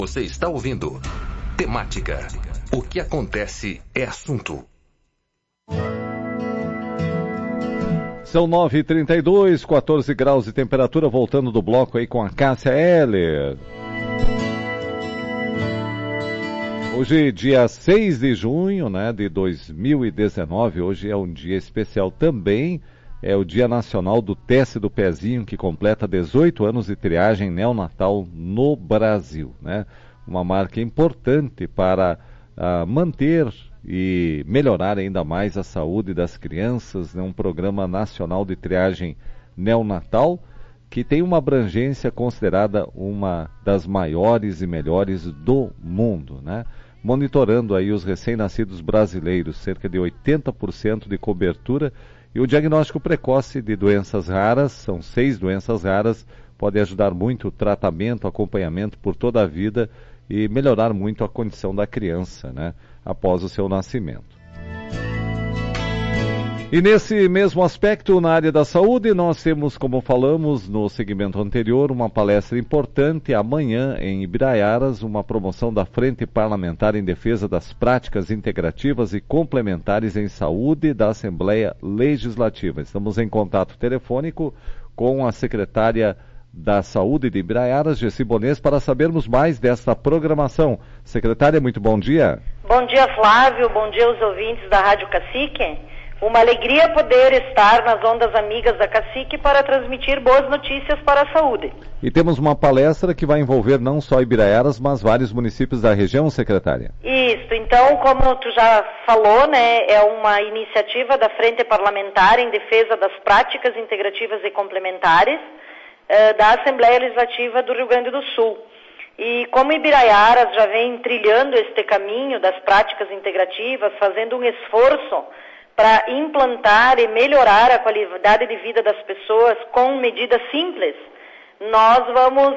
Você está ouvindo Temática. O que acontece é assunto. São 9h32, 14 graus de temperatura, voltando do bloco aí com a Cássia Heller. Hoje, dia 6 de junho, de 2019, hoje é um dia especial também, é o Dia Nacional do Teste do Pezinho, que completa 18 anos de triagem neonatal no Brasil, Uma marca importante para manter e melhorar ainda mais a saúde das crianças, um programa nacional de triagem neonatal, que tem uma abrangência considerada uma das maiores e melhores do mundo, Monitorando aí os recém-nascidos brasileiros, cerca de 80% de cobertura, e o diagnóstico precoce de doenças raras, são 6 doenças raras, pode ajudar muito o tratamento, acompanhamento por toda a vida e melhorar muito a condição da criança, após o seu nascimento. E nesse mesmo aspecto, na área da saúde, nós temos, como falamos no segmento anterior, uma palestra importante amanhã em Ibiraiaras, uma promoção da Frente Parlamentar em Defesa das Práticas Integrativas e Complementares em Saúde da Assembleia Legislativa. Estamos em contato telefônico com a secretária da Saúde de Ibiraiaras, Gessi Bonês, para sabermos mais desta programação. Secretária, muito bom dia. Bom dia, Flávio. Bom dia aos ouvintes da Rádio Cacique. Uma alegria poder estar nas ondas amigas da Cacique para transmitir boas notícias para a saúde. E temos uma palestra que vai envolver não só Ibiraiaras, mas vários municípios da região, secretária. Isso, então, como tu já falou, é uma iniciativa da Frente Parlamentar em Defesa das Práticas Integrativas e Complementares da Assembleia Legislativa do Rio Grande do Sul. E como Ibiraiaras já vem trilhando este caminho das práticas integrativas, fazendo um esforço para implantar e melhorar a qualidade de vida das pessoas com medidas simples, nós vamos,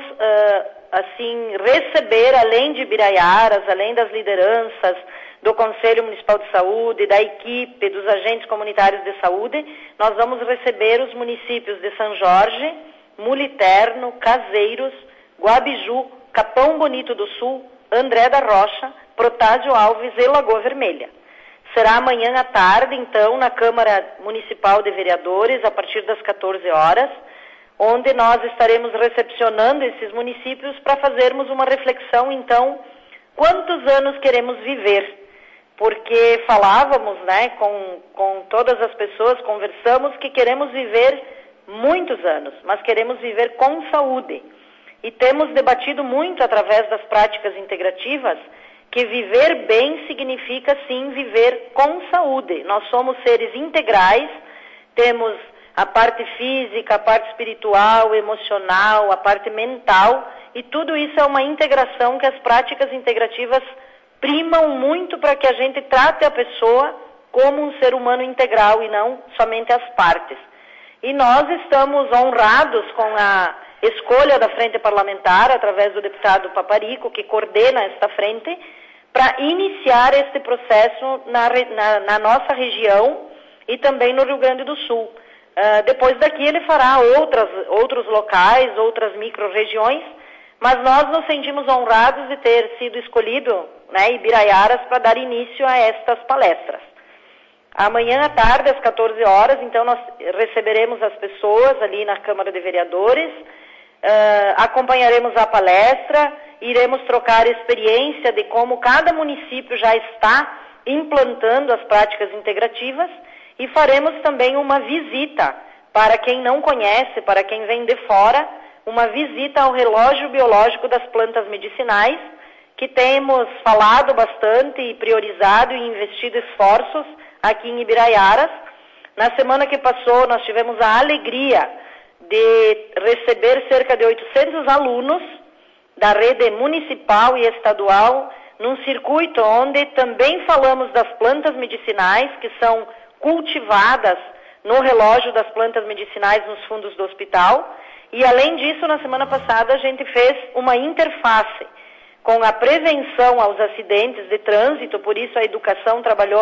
receber, além de Ibiraiaras, além das lideranças do Conselho Municipal de Saúde, da equipe, dos agentes comunitários de saúde, nós vamos receber os municípios de São Jorge, Muliterno, Caseiros, Guabiju, Capão Bonito do Sul, André da Rocha, Protásio Alves e Lagoa Vermelha. Será amanhã à tarde, então, na Câmara Municipal de Vereadores, a partir das 14 horas, onde nós estaremos recepcionando esses municípios para fazermos uma reflexão, então, quantos anos queremos viver? Porque falávamos, com todas as pessoas, conversamos que queremos viver muitos anos, mas queremos viver com saúde. E temos debatido muito através das práticas integrativas que viver bem significa, sim, viver com saúde. Nós somos seres integrais, temos a parte física, a parte espiritual, emocional, a parte mental, e tudo isso é uma integração que as práticas integrativas primam muito para que a gente trate a pessoa como um ser humano integral e não somente as partes. E nós estamos honrados com a escolha da Frente Parlamentar, através do deputado Paparico, que coordena esta frente, para iniciar este processo na nossa região e também no Rio Grande do Sul. Depois daqui ele fará outros locais, outras micro-regiões, mas nós nos sentimos honrados de ter sido escolhido, Ibiraiaras, para dar início a estas palestras. Amanhã à tarde, às 14 horas, então nós receberemos as pessoas ali na Câmara de Vereadores, acompanharemos a palestra, iremos trocar experiência de como cada município já está implantando as práticas integrativas e faremos também uma visita para quem não conhece, para quem vem de fora, uma visita ao relógio biológico das plantas medicinais, que temos falado bastante e priorizado e investido esforços aqui em Ibiraiaras. Na semana que passou, nós tivemos a alegria de receber cerca de 800 alunos da rede municipal e estadual num circuito onde também falamos das plantas medicinais que são cultivadas no relógio das plantas medicinais nos fundos do hospital. E além disso, na semana passada a gente fez uma interface com a prevenção aos acidentes de trânsito, por isso a educação trabalhou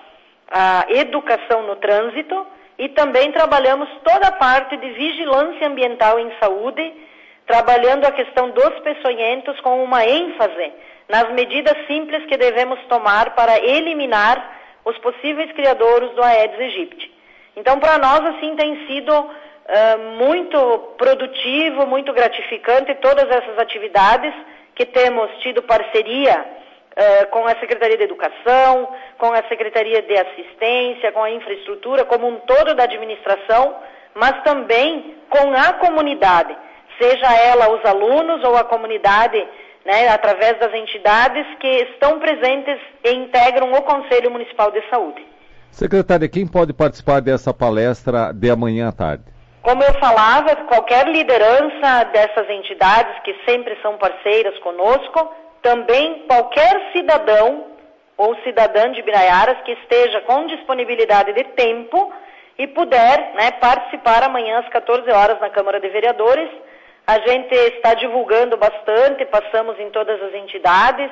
a educação no trânsito, e também trabalhamos toda a parte de vigilância ambiental em saúde, trabalhando a questão dos peçonhentos com uma ênfase nas medidas simples que devemos tomar para eliminar os possíveis criadouros do Aedes aegypti. Então, para nós, assim, tem sido muito produtivo, muito gratificante todas essas atividades que temos tido parceria com a Secretaria de Educação, com a Secretaria de Assistência, com a infraestrutura como um todo da administração, mas também com a comunidade, seja ela os alunos ou a comunidade, né, através das entidades que estão presentes e integram o Conselho Municipal de Saúde. Secretária, quem pode participar dessa palestra de amanhã à tarde? Como eu falava, qualquer liderança dessas entidades que sempre são parceiras conosco, também qualquer cidadão ou cidadã de Ibiraiaras que esteja com disponibilidade de tempo e puder, né, participar amanhã às 14 horas na Câmara de Vereadores. A gente está divulgando bastante, passamos em todas as entidades,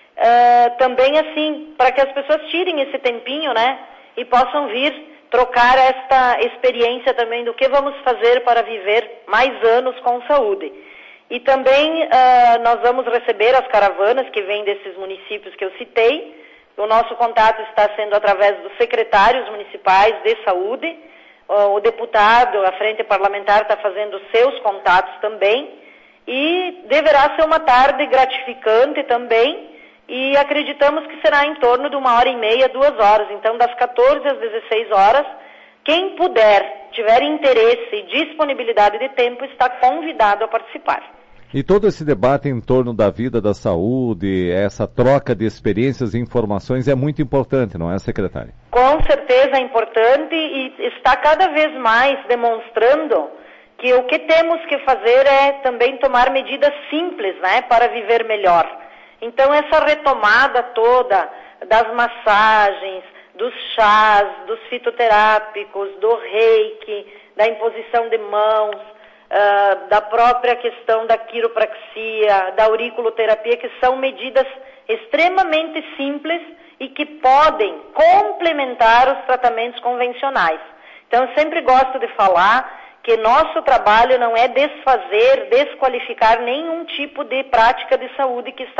também assim, para que as pessoas tirem esse tempinho, né, e possam vir trocar esta experiência também do que vamos fazer para viver mais anos com saúde. E também nós vamos receber as caravanas que vêm desses municípios que eu citei. O nosso contato está sendo através dos secretários municipais de saúde. O deputado, a frente parlamentar, está fazendo os seus contatos também. E deverá ser uma tarde gratificante também. E acreditamos que será em torno de 1h30, 2 horas. Então, das 14 às 16 horas, quem puder, tiver interesse e disponibilidade de tempo, está convidado a participar. E todo esse debate em torno da vida, da saúde, essa troca de experiências e informações é muito importante, não é, secretária? Com certeza é importante e está cada vez mais demonstrando que o que temos que fazer é também tomar medidas simples, né, para viver melhor. Então, essa retomada toda das massagens, dos chás, dos fitoterápicos, do reiki, da imposição de mãos, da própria questão da quiropraxia, da auriculoterapia, que são medidas extremamente simples e que podem complementar os tratamentos convencionais. Então, eu sempre gosto de falar que nosso trabalho não é desfazer, desqualificar nenhum tipo de prática de saúde que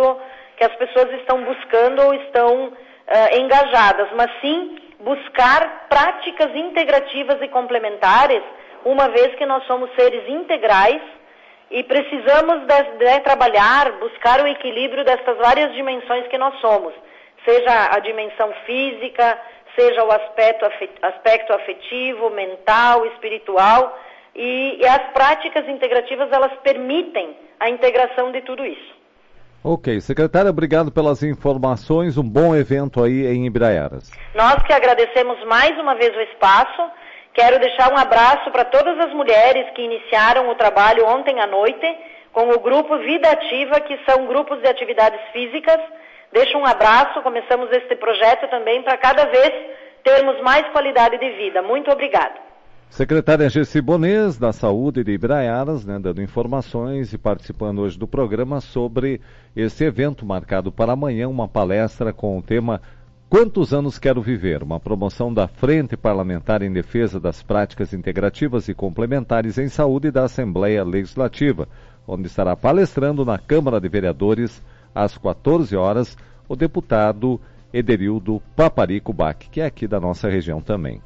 as pessoas estão buscando ou estão engajadas, mas sim buscar práticas integrativas e complementares, uma vez que nós somos seres integrais e precisamos de trabalhar, buscar o equilíbrio dessas várias dimensões que nós somos, seja a dimensão física, seja o aspecto afetivo, mental, espiritual, e as práticas integrativas, elas permitem a integração de tudo isso. Ok, secretária, obrigado pelas informações, um bom evento aí em Ibiraiaras. Nós que agradecemos mais uma vez o espaço, quero deixar um abraço para todas as mulheres que iniciaram o trabalho ontem à noite, com o grupo Vida Ativa, que são grupos de atividades físicas. Deixo um abraço, começamos este projeto também para cada vez termos mais qualidade de vida. Muito obrigada. Secretária Gessi Bonês, da Saúde de Ibiraiaras, né, dando informações e participando hoje do programa sobre esse evento marcado para amanhã, uma palestra com o tema Quantos Anos Quero Viver? Uma promoção da Frente Parlamentar em Defesa das Práticas Integrativas e Complementares em Saúde da Assembleia Legislativa, onde estará palestrando na Câmara de Vereadores às 14 horas, o deputado Ederildo Paparico Bach, que é aqui da nossa região também.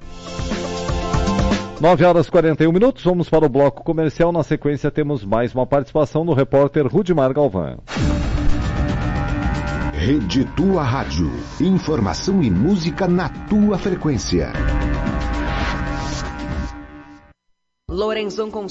9h41, vamos para o bloco comercial. Na sequência temos mais uma participação do repórter Rudimar Galvão. Rede Tua Rádio. Informação e música na tua frequência. Lorenzon